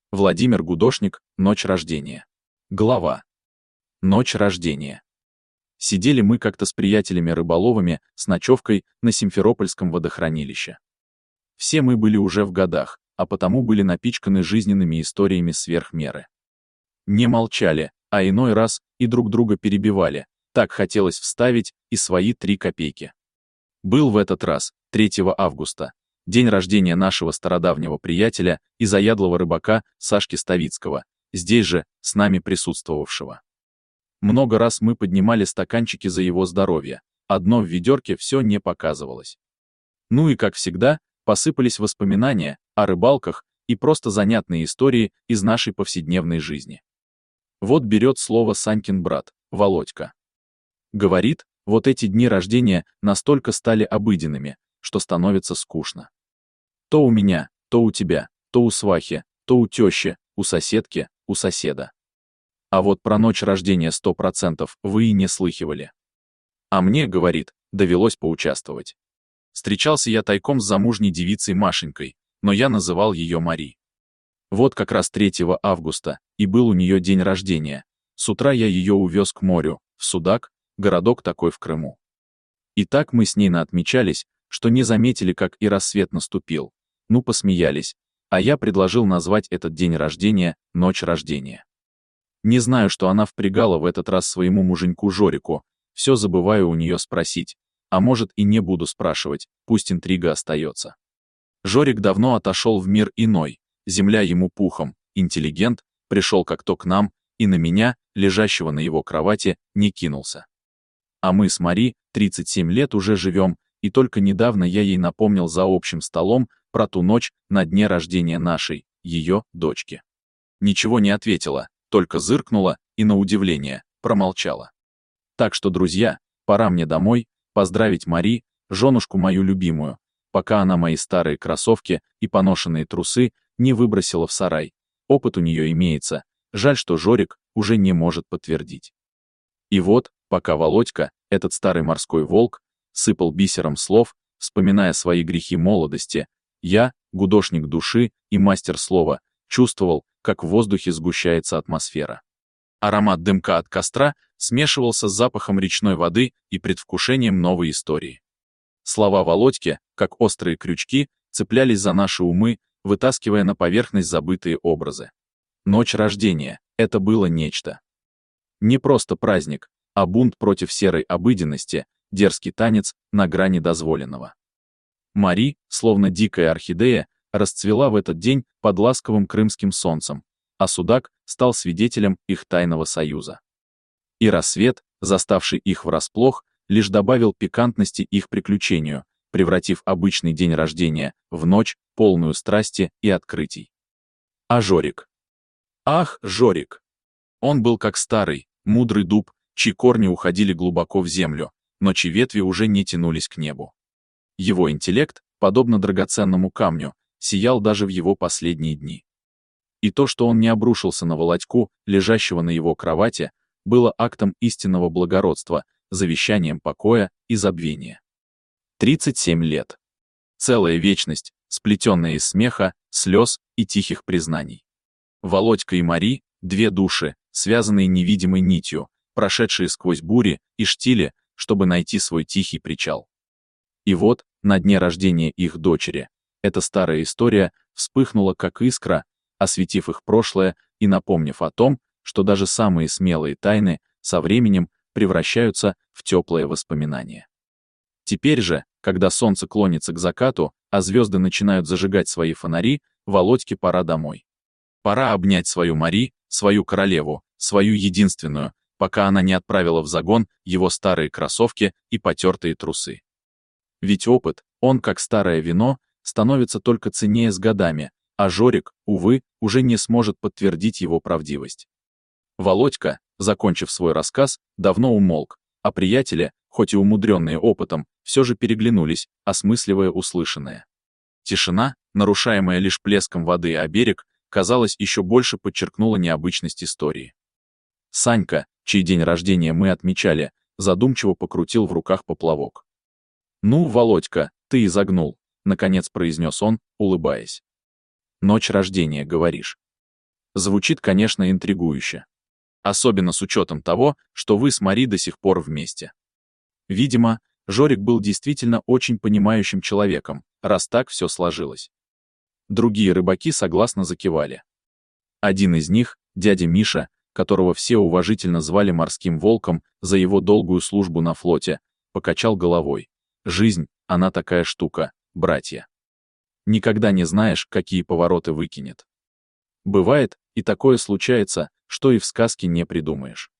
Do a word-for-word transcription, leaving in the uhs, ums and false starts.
Владимир Гудошник, ночь рождения. Глава. Ночь рождения. Сидели мы как-то с приятелями-рыболовами с ночевкой на Симферопольском водохранилище. Все мы были уже в годах, а потому были напичканы жизненными историями сверх меры. Не молчали, а иной раз и друг друга перебивали, так хотелось вставить и свои три копейки. Был в этот раз, третьего августа, день рождения нашего стародавнего приятеля и заядлого рыбака Сашки Ставицкого, здесь же, с нами присутствовавшего. Много раз мы поднимали стаканчики за его здоровье, одно в ведерке все не показывалось. Ну и, как всегда, посыпались воспоминания о рыбалках и просто занятные истории из нашей повседневной жизни. Вот берет слово Санькин брат, Володька. Говорит, вот эти дни рождения настолько стали обыденными, что становится скучно. То у меня, то у тебя, то у свахи, то у тещи, у соседки, у соседа. А вот про ночь рождения сто процентов вы и не слыхивали. А мне, говорит, довелось поучаствовать. Встречался я тайком с замужней девицей Машенькой, но я называл ее Мари. Вот как раз третьего августа, и был у нее день рождения. С утра я ее увез к морю, в Судак, городок такой в Крыму. И так мы с ней наотмечались, что не заметили, как и рассвет наступил. Ну, посмеялись, а я предложил назвать этот день рождения «Ночь рождения». Не знаю, что она впрягала в этот раз своему муженьку Жорику, все забываю у нее спросить, а может и не буду спрашивать, пусть интрига остается. Жорик давно отошел в мир иной, земля ему пухом, интеллигент, пришел как-то к нам, и на меня, лежащего на его кровати, не кинулся. А мы с Мари тридцать семь лет уже живем, и только недавно я ей напомнил за общим столом про ту ночь на дне рождения нашей, ее, дочки. Ничего не ответила, только зыркнула и, на удивление, промолчала. Так что, друзья, пора мне домой, поздравить Мари, женушку мою любимую, пока она мои старые кроссовки и поношенные трусы не выбросила в сарай. Опыт у нее имеется, жаль, что Жорик уже не может подтвердить. И вот, пока Володька, этот старый морской волк, сыпал бисером слов, вспоминая свои грехи молодости, я, гудошник души и мастер слова, чувствовал, как в воздухе сгущается атмосфера. Аромат дымка от костра смешивался с запахом речной воды и предвкушением новой истории. Слова Володьки, как острые крючки, цеплялись за наши умы, вытаскивая на поверхность забытые образы. Ночь рождения — это было нечто. Не просто праздник, а бунт против серой обыденности, дерзкий танец на грани дозволенного. Мари, словно дикая орхидея, расцвела в этот день под ласковым крымским солнцем, а Судак стал свидетелем их тайного союза. И рассвет, заставший их врасплох, лишь добавил пикантности их приключению, превратив обычный день рождения в ночь, полную страсти и открытий. А Жорик? Ах, Жорик! Он был как старый, мудрый дуб, чьи корни уходили глубоко в землю, но чьи ветви уже не тянулись к небу. Его интеллект, подобно драгоценному камню, сиял даже в его последние дни. И то, что он не обрушился на Володьку, лежащего на его кровати, было актом истинного благородства, завещанием покоя и забвения. тридцать семь лет. Целая вечность, сплетенная из смеха, слез и тихих признаний. Володька и Мари — две души, связанные невидимой нитью, прошедшие сквозь бури и штили, чтобы найти свой тихий причал. И вот, на дне рождения их дочери, эта старая история вспыхнула как искра, осветив их прошлое и напомнив о том, что даже самые смелые тайны со временем превращаются в теплые воспоминания. Теперь же, когда солнце клонится к закату, а звезды начинают зажигать свои фонари, Володьке пора домой. Пора обнять свою Мари, свою королеву, свою единственную, пока она не отправила в загон его старые кроссовки и потертые трусы. Ведь опыт, он, как старое вино, становится только ценнее с годами, а Жорик, увы, уже не сможет подтвердить его правдивость. Володька, закончив свой рассказ, давно умолк, а приятели, хоть и умудренные опытом, все же переглянулись, осмысливая услышанное. Тишина, нарушаемая лишь плеском воды о берег, казалось, еще больше подчеркнула необычность истории. Санька, чей день рождения мы отмечали, задумчиво покрутил в руках поплавок. «Ну, Володька, ты изогнул», — наконец произнес он, улыбаясь. «Ночь рождения, говоришь?» Звучит, конечно, интригующе. Особенно с учетом того, что вы с Мари до сих пор вместе. Видимо, Жорик был действительно очень понимающим человеком, раз так все сложилось. Другие рыбаки согласно закивали. Один из них, дядя Миша, которого все уважительно звали морским волком за его долгую службу на флоте, покачал головой. Жизнь, она такая штука, братья. Никогда не знаешь, какие повороты выкинет. Бывает, и такое случается, что и в сказке не придумаешь.